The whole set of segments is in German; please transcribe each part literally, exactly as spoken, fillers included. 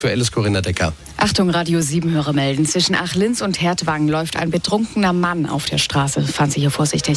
Aktuelles Corinna Decker. Achtung, Radio sieben-Hörer melden. Zwischen Achlinz und Hertwang läuft ein betrunkener Mann auf der Straße. Fahren Sie hier vorsichtig.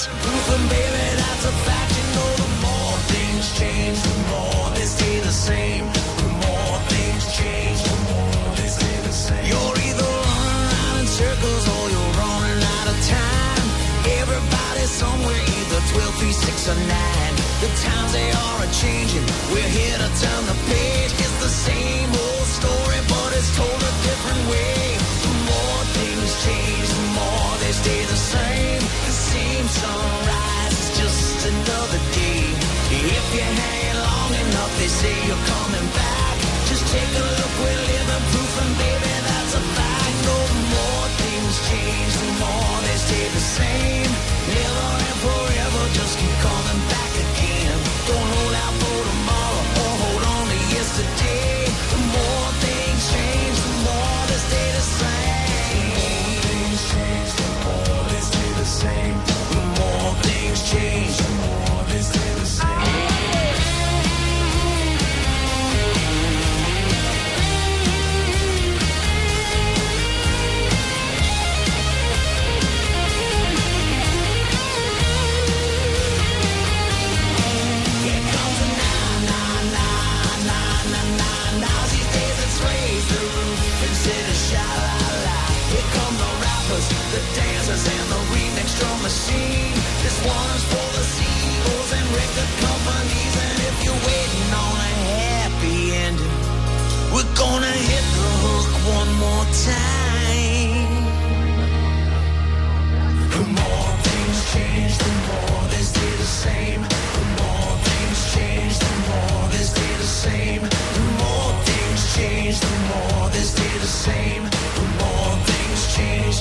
The times they are a-changing. We're here to turn the page. It's the same old story, but it's told a different way. The more things change, the more they stay the same. The same sunrise is just another day. If you hang long enough, they say you're coming back. Just take a look, we're living proof, and baby, that's a fact. No more things change, the more they stay the same. Never and forever, just keep coming back. Don't hold out for tomorrow or hold on to yesterday. The more things change, the more they stay the same. The more things change, the more they stay the same. The more things change, the more they stay the same. The dancers and the remix drum machine. This one's for the C E Os and record companies. And if you're waiting on a happy ending, we're gonna hit the hook one more time. The more things change, the more they stay the same. The more things change, the more they stay the same. The more things change, the more they stay the same. The more things change.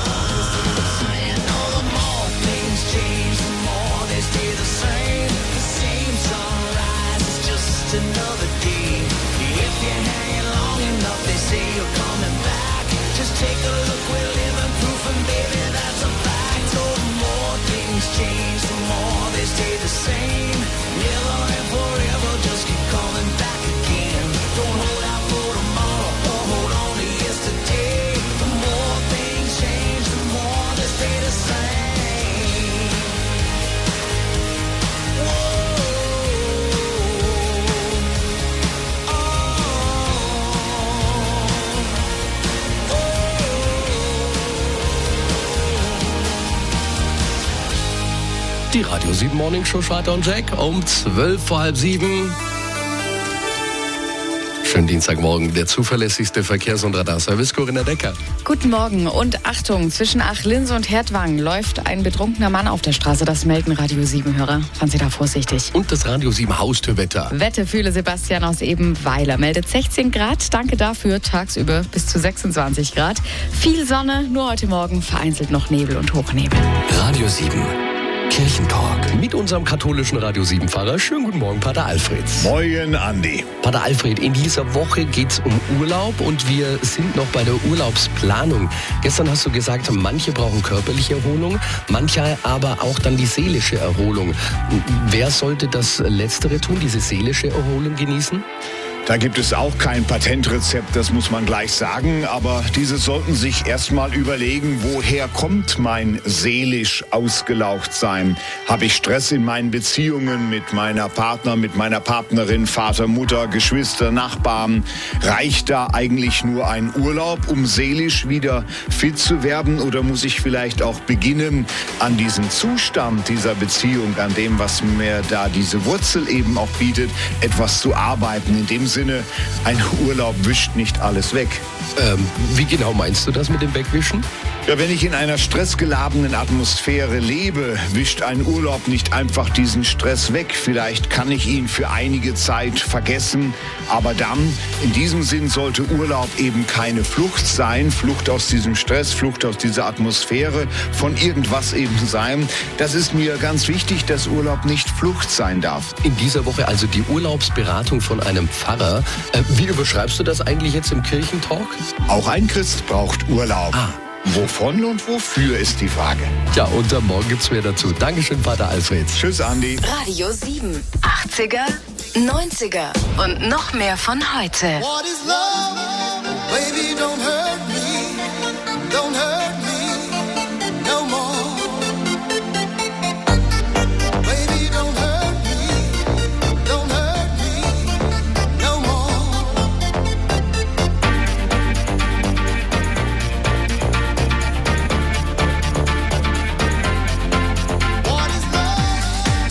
Another day. If you hang long enough, they say you're coming back. Just take a look, we're living proof, and baby, that's a fact. So the more things change, the more they stay the same. Never and forever, just keep coming back again. Don't hold out for tomorrow or hold on to yesterday. The more things change, the more they stay the same. Whoa. Die Radio sieben Morning Show Schalter und Jack um zwölf vor halb sieben. Schönen Dienstagmorgen, der zuverlässigste Verkehrs- und Radarservice Corinna Decker. Guten Morgen und Achtung, zwischen Achlinz und Hertwang läuft ein betrunkener Mann auf der Straße. Das melden Radio sieben-Hörer. Fahren Sie da vorsichtig. Und das Radio sieben Haustürwetter. Wetterfühle Sebastian aus Ebenweiler meldet sechzehn Grad. Danke dafür. Tagsüber bis zu sechsundzwanzig Grad. Viel Sonne, nur heute Morgen vereinzelt noch Nebel und Hochnebel. Radio sieben. Kirchentalk. Mit unserem katholischen Radio sieben-Pfarrer. Schönen guten Morgen, Pater Alfred. Moin, Andi. Pater Alfred, in dieser Woche geht es um Urlaub und wir sind noch bei der Urlaubsplanung. Gestern hast du gesagt, manche brauchen körperliche Erholung, manche aber auch dann die seelische Erholung. Wer sollte das Letztere tun, diese seelische Erholung genießen? Da gibt es auch kein Patentrezept, das muss man gleich sagen. Aber diese sollten sich erstmal überlegen, woher kommt mein seelisch ausgelaugt sein? Habe ich Stress in meinen Beziehungen mit meiner Partner, mit meiner Partnerin, Vater, Mutter, Geschwister, Nachbarn? Reicht da eigentlich nur ein Urlaub, um seelisch wieder fit zu werden? Oder muss ich vielleicht auch beginnen, an diesem Zustand dieser Beziehung, an dem, was mir da diese Wurzel eben auch bietet, etwas zu arbeiten? In dem Sinne, ein Urlaub wischt nicht alles weg. Ähm, wie genau meinst du das mit dem Wegwischen? Ja, wenn ich in einer stressgeladenen Atmosphäre lebe, wischt ein Urlaub nicht einfach diesen Stress weg. Vielleicht kann ich ihn für einige Zeit vergessen, aber dann, in diesem Sinn, sollte Urlaub eben keine Flucht sein, Flucht aus diesem Stress, Flucht aus dieser Atmosphäre, von irgendwas eben sein. Das ist mir ganz wichtig, dass Urlaub nicht Flucht sein darf. In dieser Woche also die Urlaubsberatung von einem Pfarrer. Äh, wie überschreibst du das eigentlich jetzt im Kirchentalk? Auch ein Christ braucht Urlaub. Ah. Wovon und wofür ist die Frage. Ja, und am Morgen gibt's mehr dazu. Dankeschön, Pater Alfred. Tschüss, Andi. Radio sieben. achtziger neunziger und noch mehr von heute. What is love? Baby, don't hurt me. Don't hurt me no more. Baby, don't hurt me. Don't hurt me no more. What is love?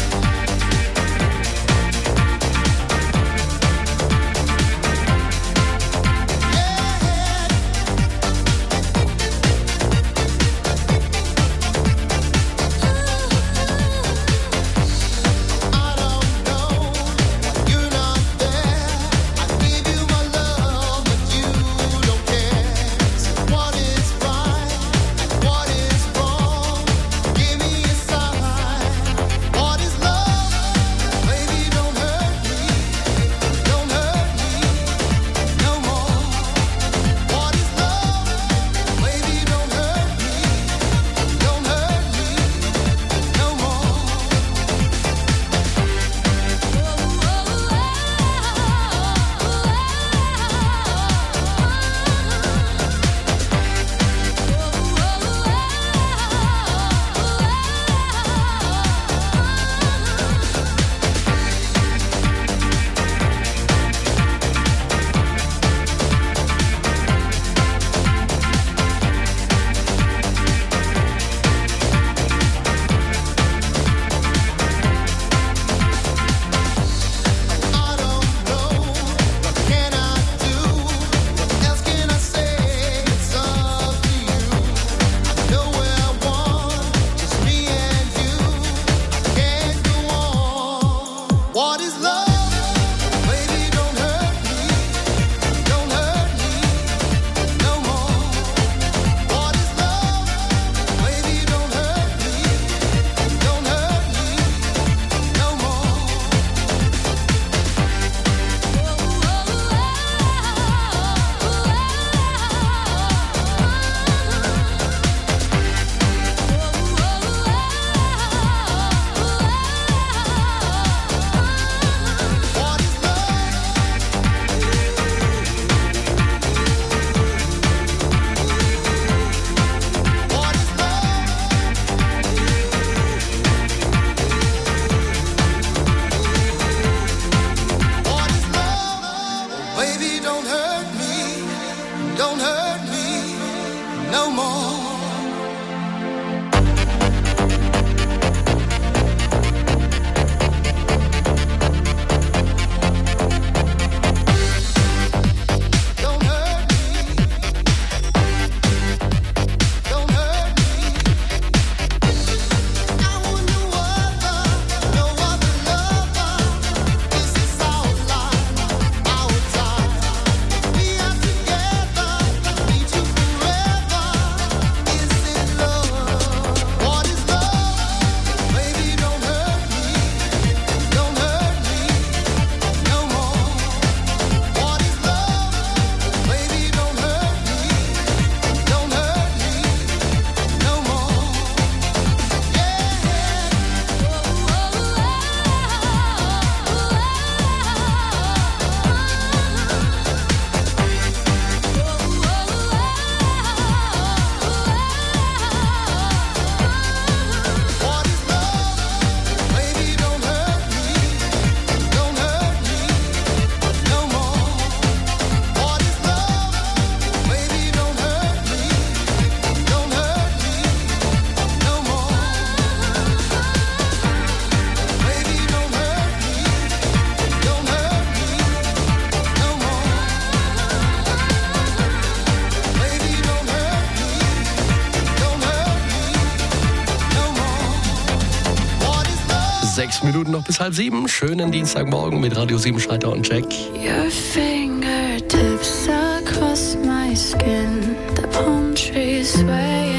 Sechs Minuten noch bis halb sieben. Schönen Dienstagmorgen mit Radio sieben Schalter und Jack. Your fingertips across my skin, the palm trees swaying.